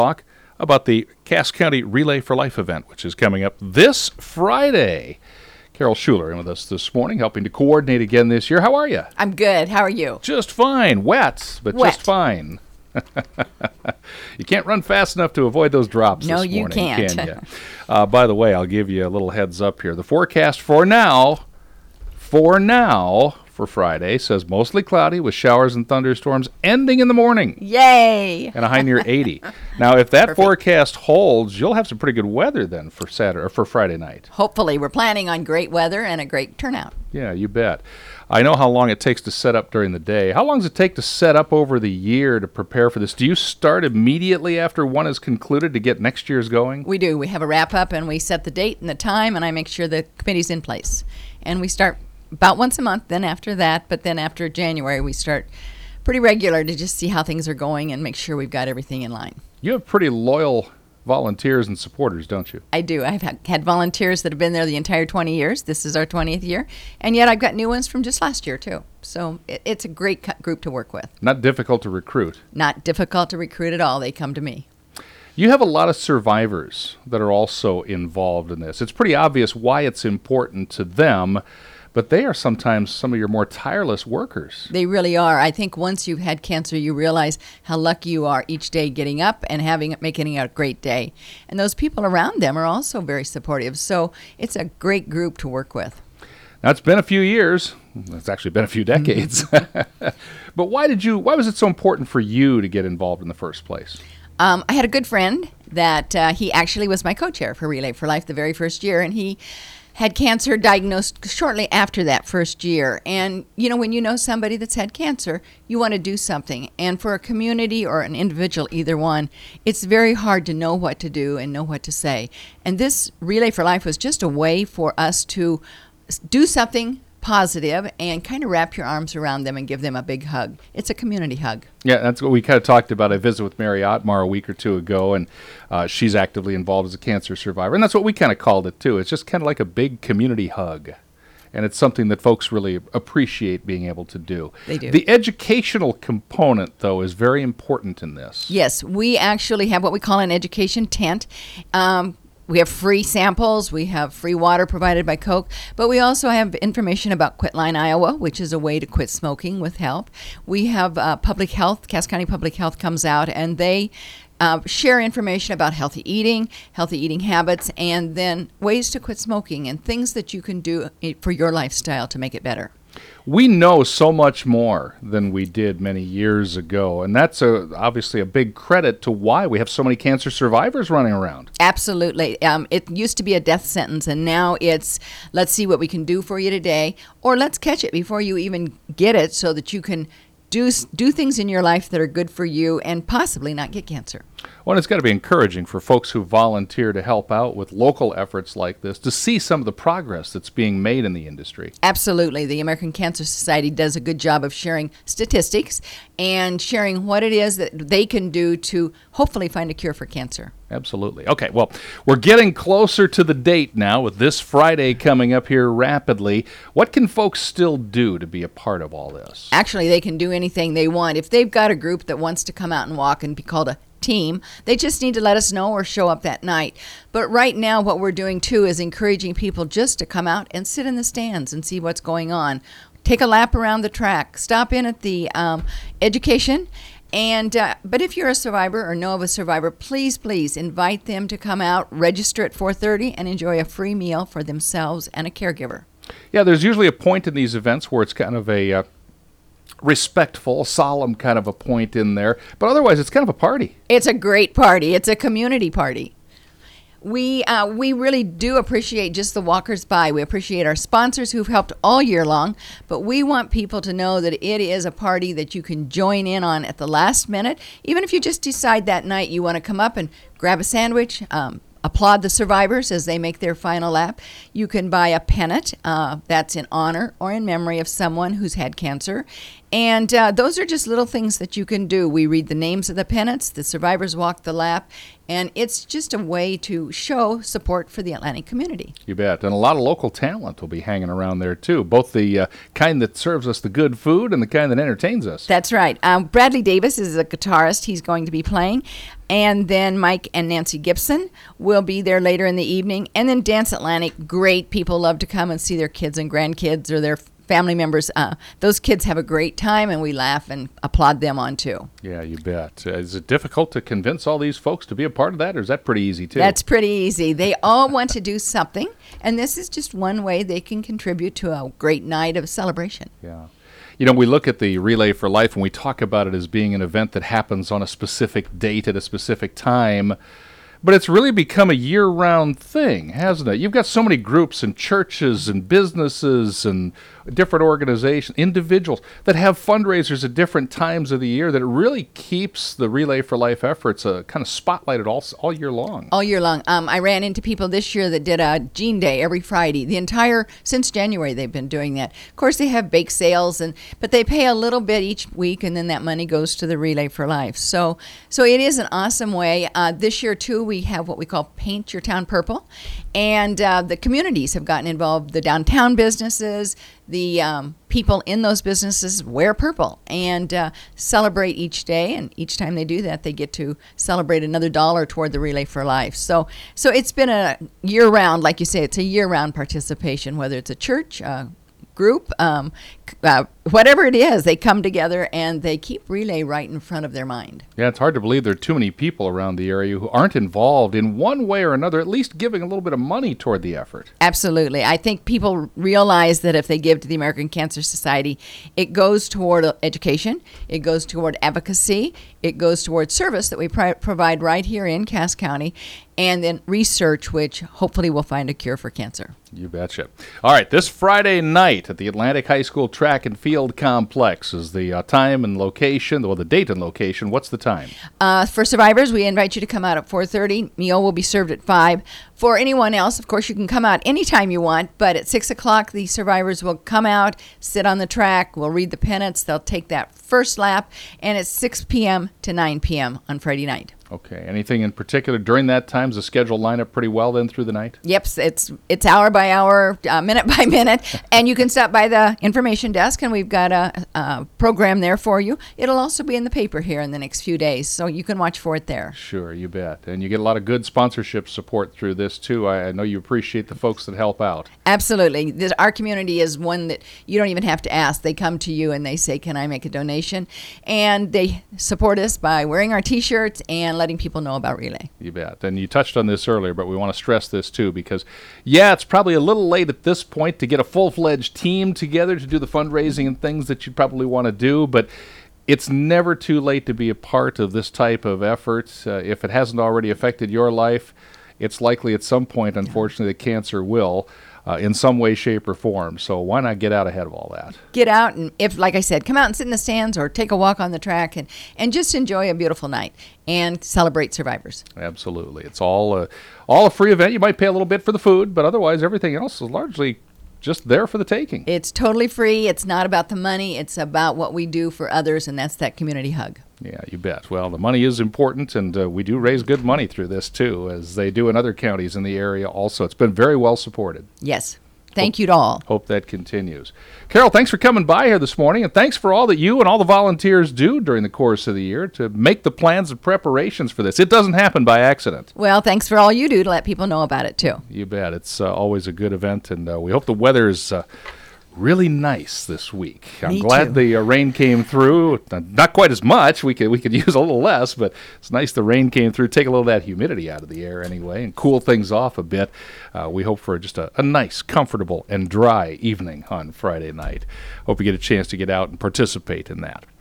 talk about the Cass County Relay for Life event, which is coming up this Friday. Carol Schuler in with us this morning, helping to coordinate again this year. How are you? I'm good. How are you? Just fine. Wet, but Wet. just fine. You can't run fast enough to avoid those drops No, this morning. you can't. Can you? By the way, I'll give you a little heads up here. The forecast for now, for Friday, says mostly cloudy with showers and thunderstorms ending in the morning. Yay! And a high near 80. Now, if that Perfect. forecast holds, you'll have some pretty good weather then for Saturday or for Friday night. Hopefully, we're planning on great weather and a great turnout. Yeah, you bet. I know how long it takes to set up during the day. How long does it take to set up over the year to prepare for this? Do you start immediately after one is concluded to get next year's going? We do. We have a wrap-up, and we set the date and the time, and I make sure the committee's in place. And we start about once a month, then after that, but then after January, we start pretty regular to just see how things are going and make sure we've got everything in line. You have pretty loyal volunteers and supporters, don't you? I do. I've had volunteers that have been there the entire 20 years. This is our 20th year. And yet I've got new ones from just last year, too. So it's a great group to work with. Not difficult to recruit. Not difficult to recruit at all. They come to me. You have a lot of survivors that are also involved in this. It's pretty obvious why it's important to them, but they are sometimes some of your more tireless workers. They really are. I think once you've had cancer, you realize how lucky you are each day getting up and making it a great day. And those people around them are also very supportive. So it's a great group to work with. Now, it's been a few years. It's actually been a few decades. But why was it so important for you to get involved in the first place? I had a good friend that he actually was my co-chair for Relay for Life the very first year, and he had cancer diagnosed shortly after that first year. And, when you know somebody that's had cancer, you want to do something. And for a community or an individual, either one, it's very hard to know what to do and know what to say. And this Relay for Life was just a way for us to do something positive and kind of wrap your arms around them and give them a big hug. It's a community hug. Yeah, that's what we kind of talked about. I visited with Mary Otmar a week or two ago, and she's actively involved as a cancer survivor. And that's what we kind of called it, too. It's just kind of like a big community hug. And it's something that folks really appreciate being able to do. They do. The educational component, though, is very important in this. Yes, we actually have what we call an education tent. We have free samples. We have free water provided by Coke. But we also have information about Quitline, Iowa, which is a way to quit smoking with help. We have Public Health. Cass County Public Health comes out, and they share information about healthy eating habits, and then ways to quit smoking and things that you can do for your lifestyle to make it better. We know so much more than we did many years ago, and that's obviously a big credit to why we have so many cancer survivors running around. Absolutely. It used to be a death sentence, and now it's let's see what we can do for you today, or let's catch it before you even get it so that you can do things in your life that are good for you and possibly not get cancer. Well, it's got to be encouraging for folks who volunteer to help out with local efforts like this to see some of the progress that's being made in the industry. Absolutely. The American Cancer Society does a good job of sharing statistics and sharing what it is that they can do to hopefully find a cure for cancer. Absolutely. Okay, well, we're getting closer to the date now with this Friday coming up here rapidly. What can folks still do to be a part of all this? Actually, they can do anything they want. If they've got a group that wants to come out and walk and be called a team, they just need to let us know or show up that night. But right now what we're doing too is encouraging people just to come out and sit in the stands and see what's going on. Take a lap around the track. Stop in at the education. And but if you're a survivor or know of a survivor, please invite them to come out, register at 4:30, and enjoy a free meal for themselves and a caregiver. Yeah, there's usually a point in these events where it's kind of a respectful, solemn kind of a point in there. But otherwise, it's kind of a party. It's a great party. It's a community party. We really do appreciate just the walkers by. We appreciate our sponsors who've helped all year long, but we want people to know that it is a party that you can join in on at the last minute. Even if you just decide that night you want to come up and grab a sandwich, applaud the survivors as they make their final lap. You can buy a pennant that's in honor or in memory of someone who's had cancer. And those are just little things that you can do. We read the names of the pennants, the survivors walk the lap, and it's just a way to show support for the Atlantic community. You bet. And a lot of local talent will be hanging around there, too, both the kind that serves us the good food and the kind that entertains us. That's right. Bradley Davis is a guitarist. He's going to be playing. And then Mike and Nancy Gibson will be there later in the evening. And then Dance Atlantic, great people love to come and see their kids and grandkids or their family members. Those kids have a great time, and we laugh and applaud them on too. Yeah, you bet. Is it difficult to convince all these folks to be a part of that, or is that pretty easy too? That's pretty easy. They all want to do something, and this is just one way they can contribute to a great night of celebration. Yeah. You know, we look at the Relay for Life and we talk about it as being an event that happens on a specific date at a specific time. But it's really become a year-round thing, hasn't it? You've got so many groups and churches and businesses and different organizations, individuals that have fundraisers at different times of the year that it really keeps the Relay for Life efforts kind of spotlighted all year long. All year long. I ran into people this year that did a Jean Day every Friday. Since January they've been doing that. Of course they have bake sales, but they pay a little bit each week, and then that money goes to the Relay for Life. So it is an awesome way. This year too, we have what we call Paint Your Town Purple, and the communities have gotten involved. The downtown businesses, the people in those businesses wear purple and celebrate each day, and each time they do that, they get to celebrate another $1 toward the Relay for Life. So it's been a year-round, like you say, it's a year-round participation, whether it's a church, group, whatever it is, they come together and they keep Relay right in front of their mind. Yeah, it's hard to believe there are too many people around the area who aren't involved in one way or another, at least giving a little bit of money toward the effort. Absolutely. I think people realize that if they give to the American Cancer Society, it goes toward education, it goes toward advocacy, it goes toward service that we provide right here in Cass County, and then research, which hopefully will find a cure for cancer. You betcha. All right, this Friday night at the Atlantic High School Track and Field Complex is the time and location, well, the date and location. What's the time? For survivors, we invite you to come out at 4:30. Meal will be served at 5. For anyone else, of course, you can come out anytime you want, but at 6 o'clock, the survivors will come out, sit on the track, we'll read the pennants, they'll take that first lap, and it's 6 p.m. to 9 p.m. on Friday night. Okay. Anything in particular during that time? Does the schedule line up pretty well then through the night? Yep. It's hour by hour, minute by minute. And you can stop by the information desk, and we've got a program there for you. It'll also be in the paper here in the next few days, so you can watch for it there. Sure, you bet. And you get a lot of good sponsorship support through this, too. I know you appreciate the folks that help out. Absolutely. Our community is one that you don't even have to ask. They come to you and they say, can I make a donation? And they support us by wearing our T-shirts and letting people know about Relay. You bet. And you touched on this earlier, but we want to stress this too because, yeah, it's probably a little late at this point to get a full-fledged team together to do the fundraising and things that you'd probably want to do, but it's never too late to be a part of this type of effort. If it hasn't already affected your life, it's likely at some point, unfortunately, that cancer will. In some way, shape, or form. So why not get out ahead of all that? Get out and, if, like I said, come out and sit in the stands or take a walk on the track and just enjoy a beautiful night and celebrate survivors. Absolutely. It's all a free event. You might pay a little bit for the food, but otherwise everything else is largely just there for the taking. It's totally free. It's not about the money. It's about what we do for others, and that's that community hug. Yeah, you bet. Well, the money is important, and we do raise good money through this, too, as they do in other counties in the area also. It's been very well supported. Yes. Thank you to all. Hope that continues. Carol, thanks for coming by here this morning, and thanks for all that you and all the volunteers do during the course of the year to make the plans and preparations for this. It doesn't happen by accident. Well, thanks for all you do to let people know about it, too. You bet. It's always a good event, and we hope the weather is really nice this week. I'm glad the rain came through. Not quite as much. We could use a little less, but it's nice the rain came through. Take a little of that humidity out of the air anyway and cool things off a bit. We hope for just a nice, comfortable, and dry evening on Friday night. Hope you get a chance to get out and participate in that.